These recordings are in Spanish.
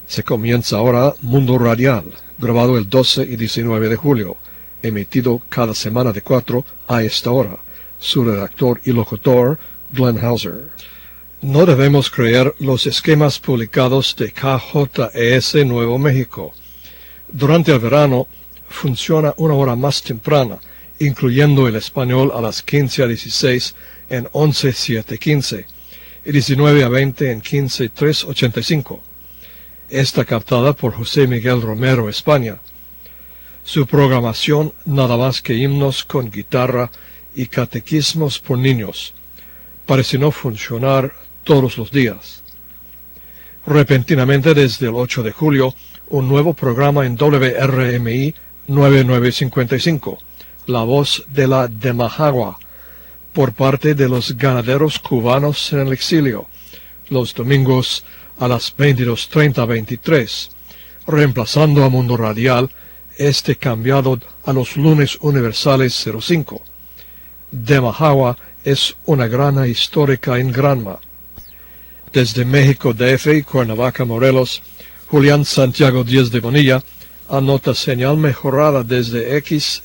Se comienza ahora Mundo Radial, grabado el 12 y 19 de julio, emitido cada semana de 4 a esta hora. Su redactor y locutor, Glenn Hauser. No debemos creer los esquemas publicados de KJES Nuevo México. Durante el verano, funciona una hora más temprana, incluyendo el español a las 15 a 16 en 11.715 y 19 a 20 en 15.385. Está captada por José Miguel Romero, España. Su programación nada más que himnos con guitarra y catequismos por niños. Parece no funcionar todos los días. Repentinamente desde el 8 de julio, un nuevo programa en WRMI 9955, La Voz de la Demajagua, por parte de los ganaderos cubanos en el exilio, los domingos a las 22:30-23, reemplazando a Mundo Radial, cambiado a los lunes universales 05. Demajagua es una grana histórica en Granma. Desde México DF y Cuernavaca, Morelos, Julián Santiago Díaz de Bonilla anota señal mejorada desde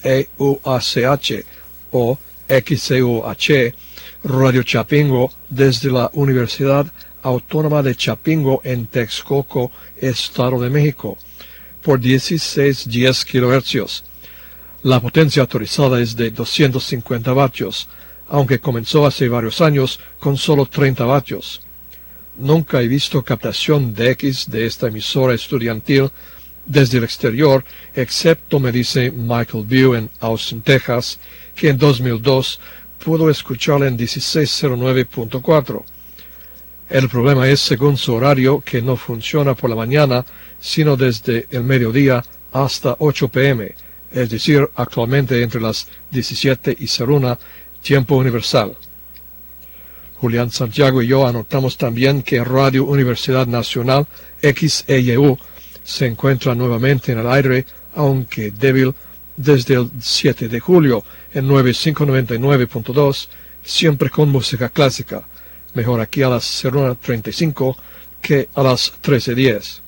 XEUACH o XEUH, Radio Chapingo, desde la Universidad Autónoma de Chapingo en Texcoco, Estado de México, por 1610 kHz. La potencia autorizada es de 250 vatios, aunque comenzó hace varios años con solo 30 vatios. Nunca he visto captación de X de esta emisora estudiantil desde el exterior, excepto, me dice Michael View en Austin, Texas, que en 2002 pudo escucharla en 1609.4. El problema es, según su horario, que no funciona por la mañana, sino desde el mediodía hasta 8 p.m., es decir, actualmente entre las 17:01, tiempo universal. Julián Santiago y yo anotamos también que Radio Universidad Nacional, XEU, se encuentra nuevamente en el aire, aunque débil, desde el 7 de julio, en 9599.2, siempre con música clásica. Mejor aquí a las 01:35 que a las 13:10.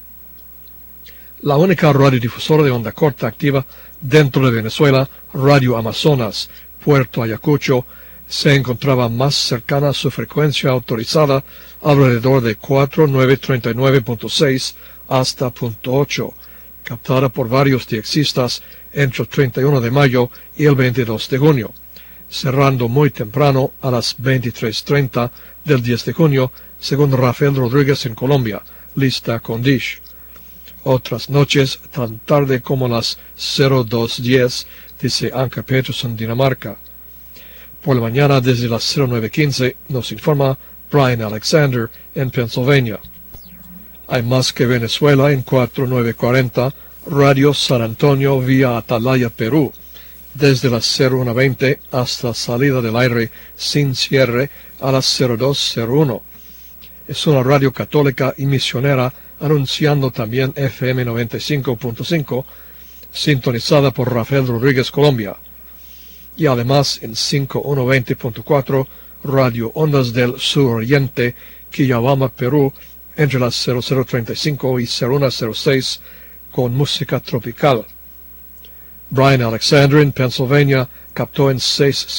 La única radiodifusora de onda corta activa dentro de Venezuela, Radio Amazonas, Puerto Ayacucho, se encontraba más cercana a su frecuencia autorizada, alrededor de 4939.6 hasta .8, captada por varios diexistas entre el 31 de mayo y el 22 de junio. Cerrando muy temprano a las 23:30 del 10 de junio, según Rafael Rodríguez en Colombia, lista con Dish. Otras noches, tan tarde como las 02:10, dice Anka Peterson, Dinamarca. Por la mañana, desde las 09:15, nos informa Brian Alexander en Pennsylvania. Hay más que Venezuela en 4940, Radio San Antonio vía Atalaya, Perú, desde las 01:20 hasta salida del aire sin cierre a las 02:01. Es una radio católica y misionera, anunciando también FM 95.5, sintonizada por Rafael Rodríguez, Colombia. Y además en 5120.4, Radio Ondas del Suroriente, Quillabamba, Perú, entre las 0035 y 0106, con música tropical. Brian Alexander en Pennsylvania captó en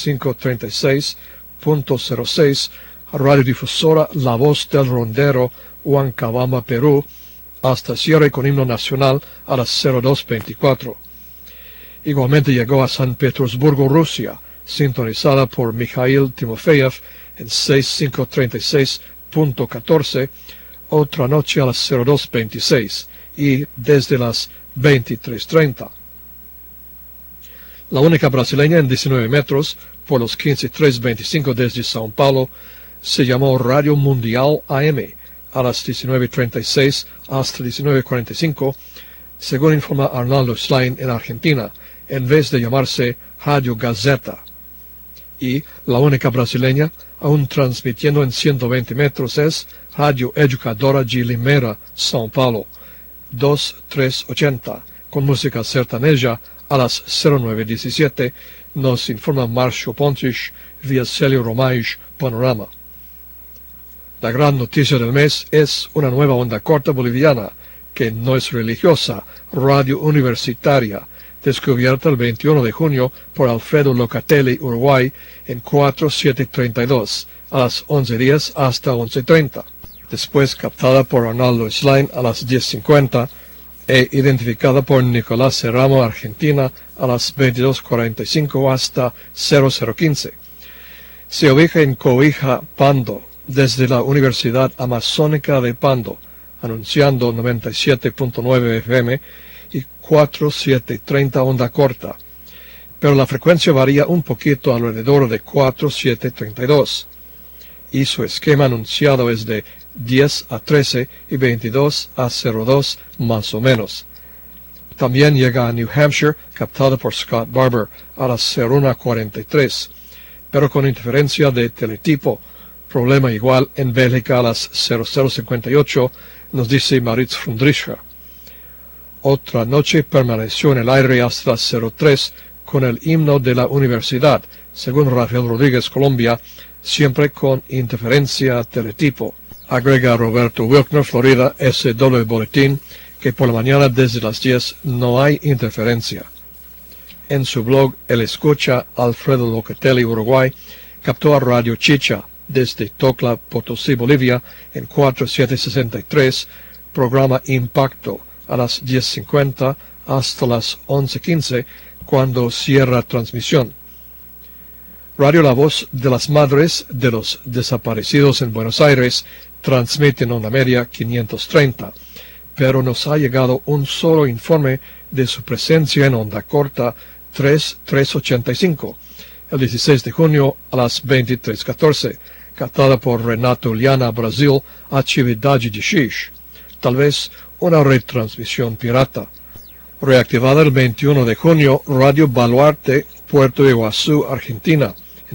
6536.06, radiodifusora La Voz del Rondero, Huancabamba, Perú, hasta cierre con himno nacional a las 0224. Igualmente llegó a San Petersburgo, Rusia, sintonizada por Mikhail Timofeyev en 6536.14, otra noche a las 0226 y desde las 23:30. La única brasileña en 19 metros, por los 15.325 desde São Paulo, se llamó Radio Mundial AM, a las 19:36 hasta 19:45, según informa Arnaldo Schlein en Argentina, en vez de llamarse Radio Gazeta. Y la única brasileña, aún transmitiendo en 120 metros, es Radio Educadora de Limeira, São Paulo, 2380, con música sertaneja a las 09:17, nos informa Marcio Pontisch vía Celio Romais Panorama. La gran noticia del mes es una nueva onda corta boliviana, que no es religiosa, radio universitaria, descubierta el 21 de junio por Alfredo Locatelli, Uruguay, en 4732, a las 11:10 hasta 11:30. Después captada por Arnaldo Schlein a las 10:50 e identificada por Nicolás Serramo, Argentina, a las 22:45 hasta 00:15. Se ubica en Cobija, Pando, desde la Universidad Amazónica de Pando, anunciando 97.9 FM y 4730 onda corta, pero la frecuencia varía un poquito alrededor de 4732, y su esquema anunciado es de 10 a 13 y 22 a 02 más o menos. También llega a New Hampshire, captada por Scott Barber, a las 01:43, pero con interferencia de teletipo, problema igual en Bélgica a las 00:58, nos dice Maritz Fundrischer. Otra noche permaneció en el aire hasta las 03 con el himno de la universidad, según Rafael Rodríguez, Colombia, siempre con interferencia teletipo. Agrega Roberto Wilkner, Florida, SW Boletín, que por la mañana desde las 10 no hay interferencia. En su blog, el escucha Alfredo Locatelli, Uruguay, captó a Radio Chicha desde Tocla, Potosí, Bolivia, en 4763, programa Impacto, a las 10:50 hasta las 11:15, cuando cierra transmisión. Radio La Voz de las Madres de los Desaparecidos en Buenos Aires transmite en onda media 530, pero nos ha llegado un solo informe de su presencia en onda corta 385, el 16 de junio a las 23:14, captada por Renato Uliana, Brasil, Atividade de X, tal vez una retransmisión pirata. Reactivada el 21 de junio, Radio Baluarte, Puerto Iguazú, Argentina, en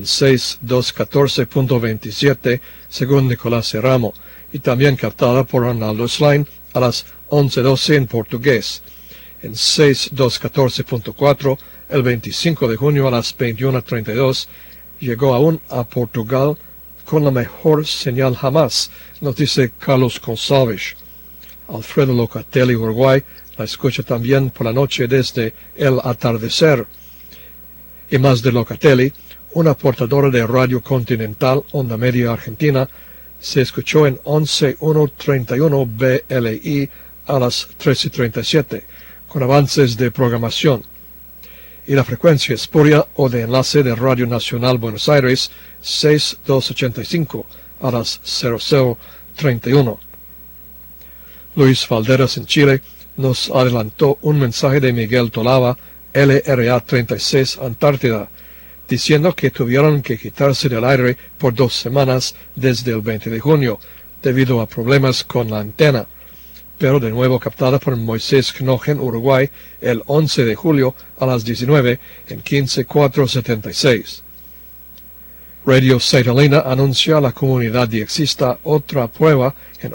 6214.27, según Nicolás Serramo, y también captada por Arnaldo Schlein a las 11:12 en portugués, en 6214.4, el 25 de junio a las 21:32, llegó aún a Portugal con la mejor señal jamás, nos dice Carlos González. Alfredo Locatelli, Uruguay, la escucha también por la noche desde el atardecer. Y más de Locatelli, una portadora de Radio Continental, onda media argentina, se escuchó en 11.131 BLI a las 13:37, con avances de programación. Y la frecuencia espuria o de enlace de Radio Nacional Buenos Aires, 6285 a las 00:31. Luis Valderas en Chile nos adelantó un mensaje de Miguel Tolava, LRA 36 Antártida, diciendo que tuvieron que quitarse del aire por 2 semanas desde el 20 de junio, debido a problemas con la antena, pero de nuevo captada por Moisés Knochen, Uruguay, el 11 de julio a las 19 en 15476. Radio Catalina anuncia a la comunidad diexista otra prueba en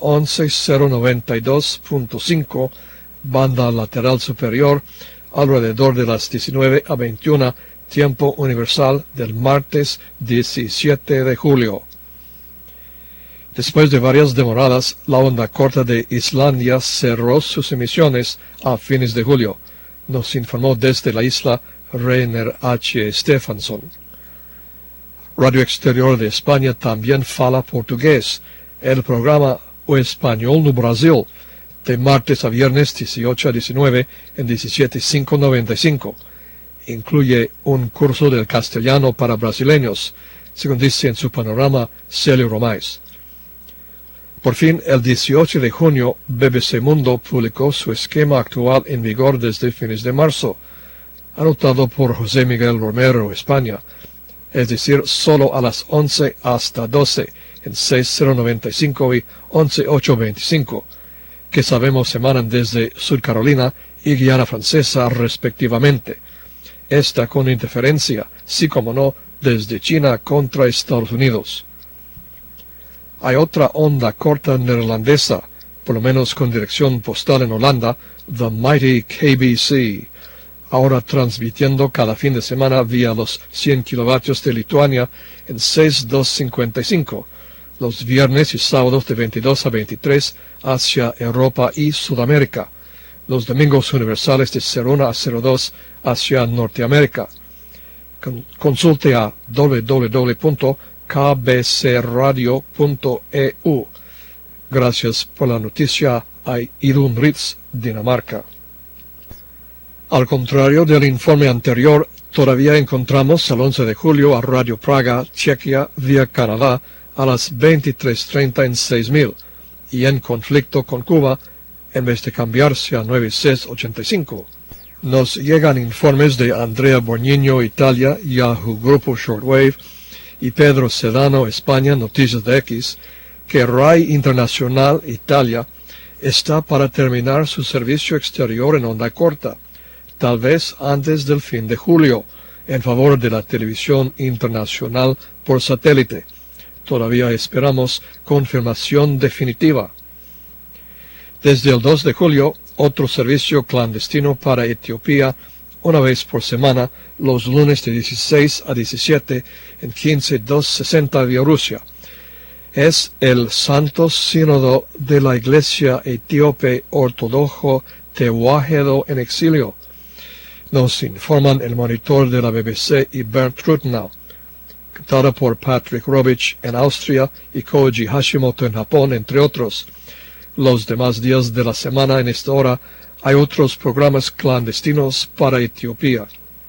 11092.5, banda lateral superior, alrededor de las 19 a 21, tiempo universal del martes 17 de julio. Después de varias demoradas, la onda corta de Islandia cerró sus emisiones a fines de julio, nos informó desde la isla Reiner H. Stefansson. Radio Exterior de España también fala portugués. El programa O Español no Brasil, de martes a viernes 18 a 19 en 17.595. Incluye un curso del castellano para brasileños, según dice en su panorama Celio Romais. Por fin, el 18 de junio, BBC Mundo publicó su esquema actual en vigor desde fines de marzo, anotado por José Miguel Romero, España, es decir, solo a las 11 hasta 12, en 6095 y 11825, que sabemos emanan desde Sur Carolina y Guiana Francesa respectivamente. Esta con interferencia, sí como no, desde China contra Estados Unidos. Hay otra onda corta neerlandesa, por lo menos con dirección postal en Holanda, The Mighty KBC, ahora transmitiendo cada fin de semana vía los 100 kilovatios de Lituania en 6255, los viernes y sábados de 22 a 23 hacia Europa y Sudamérica, los domingos universales de 01 a 02 hacia Norteamérica. Consulte a www.kbcradio.eu. Gracias por la noticia a Idun Ritz, Dinamarca. Al contrario del informe anterior, todavía encontramos el 11 de julio a Radio Praga, Chequia, vía Canadá, a las 23:30 en 6000, y en conflicto con Cuba, en vez de cambiarse a 9685. Nos llegan informes de Andrea Borniño, Italia, Yahoo Grupo Shortwave, y Pedro Sedano, España, Noticias de X, que RAI Internacional, Italia, está para terminar su servicio exterior en onda corta, tal vez antes del fin de julio, en favor de la televisión internacional por satélite. Todavía esperamos confirmación definitiva. Desde el 2 de julio, otro servicio clandestino para Etiopía, una vez por semana, los lunes de 16 a 17 en 15260 Bielorrusia. Es el Santo Sínodo de la Iglesia Etíope Ortodoxo Tewahedo en exilio. Nos informan el monitor de la BBC y Bernd Ruthenau, captada por Patrick Robich en Austria y Koji Hashimoto en Japón, entre otros. Los demás días de la semana en esta hora hay otros programas clandestinos para Etiopía.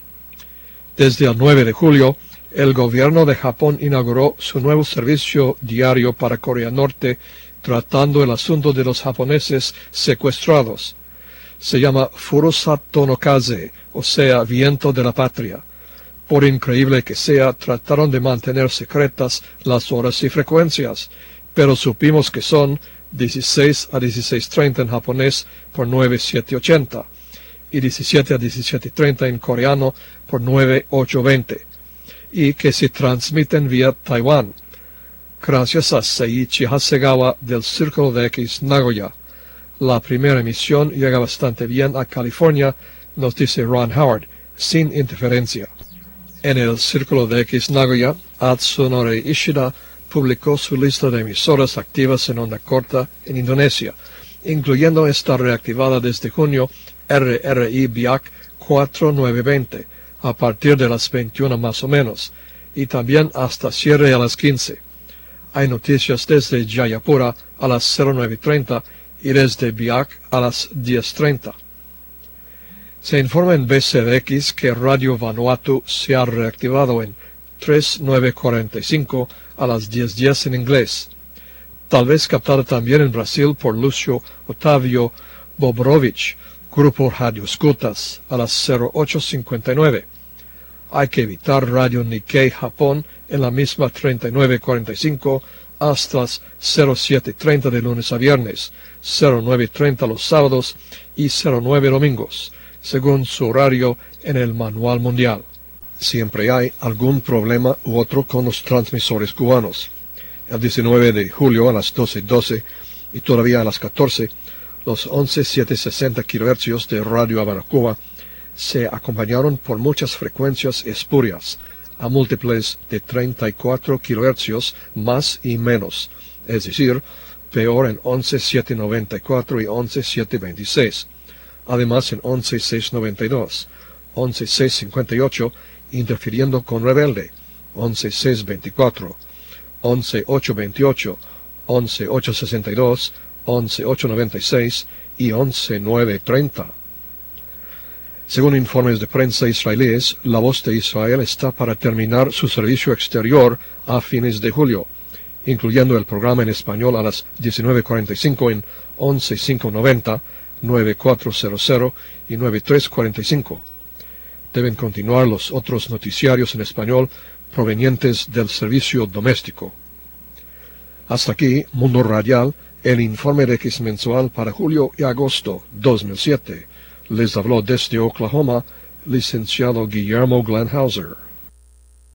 Desde el 9 de julio, el gobierno de Japón inauguró su nuevo servicio diario para Corea Norte, tratando el asunto de los japoneses secuestrados. Se llama Furusato no Kaze, o sea, viento de la patria. Por increíble que sea, trataron de mantener secretas las horas y frecuencias, pero supimos que son 16 a 16:30 en japonés por 9780 y 17 a 17:30 en coreano por 9820, y que se transmiten vía Taiwán. Gracias a Seiichi Hasegawa del Círculo de X Nagoya. La primera emisión llega bastante bien a California, nos dice Ron Howard, sin interferencia. En el Círculo de X Nagoya, Atsunori Ishida publicó su lista de emisoras activas en onda corta en Indonesia, incluyendo esta reactivada desde junio, RRI Biak 4920, a partir de las 21 más o menos, y también hasta cierre a las 15. Hay noticias desde Jayapura a las 09:30 y desde Biak a las 10:30. Se informa en BCDX que Radio Vanuatu se ha reactivado en 3945 a las 10:10 en inglés. Tal vez captada también en Brasil por Lucio Otávio Bobrovich, Grupo Radio Escutas, a las 08:59. Hay que evitar Radio Nikkei Japón en la misma 3945 hasta las 07:30 de lunes a viernes, 09:30 los sábados y 09 domingos, según su horario en el Manual Mundial. Siempre hay algún problema u otro con los transmisores cubanos. El 19 de julio a las 12:12 y todavía a las 14, los 11.760 kHz de Radio Habana, Cuba, se acompañaron por muchas frecuencias espurias, a múltiples de 34 kHz más y menos, es decir, peor en 11.794 y 11.726, además en 11.692, 11.658, interfiriendo con Rebelde, 11.624, 11.828, 11.862, 11.896 y 11.930. Según informes de prensa israelíes, La Voz de Israel está para terminar su servicio exterior a fines de julio, incluyendo el programa en español a las 19:45 en 11.590, 9400 y 9345. Deben continuar los otros noticiarios en español provenientes del servicio doméstico. Hasta aquí, Mundo Radial, el informe de X mensual para julio y agosto 2007. Les habló desde Oklahoma, licenciado Guillermo Glenhauser.